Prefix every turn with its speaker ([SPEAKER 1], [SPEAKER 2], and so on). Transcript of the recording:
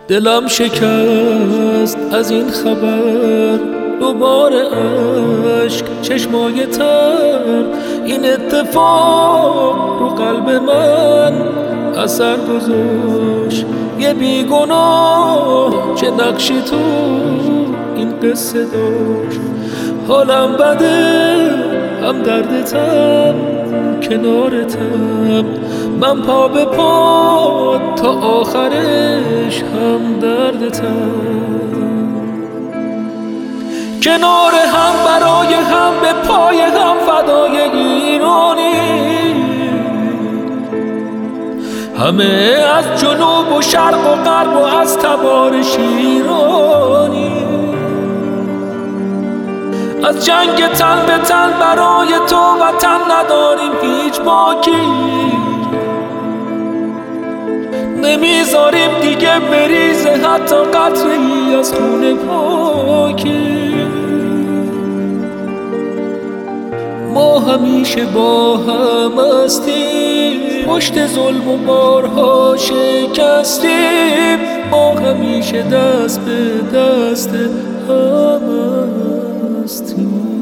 [SPEAKER 1] دلم شکست از این خبر، دوباره اشک چشمای تر. این اتفاق رو قلب من اثر گذاشت، یه بیگناه چه نقشی تو این قصه داشت. حالم بده هم دردتم کنارتم، من پا به پا تا آخرش هم دردتم. کنار هم برای هم به پای هم فدای ایرانی، همه از جنوب و شرق و غرب و از تبار شیرانی. از جنگ تن به تن برای تو وطن نداریم هیچ باکی، نمیذاریم دیگه بریزه حتی قطره‌ای از خون پاکی. ما همیشه با هم هستیم، پشت ظلم و بارها شکستیم، ما همیشه دست به دست هم هستیم.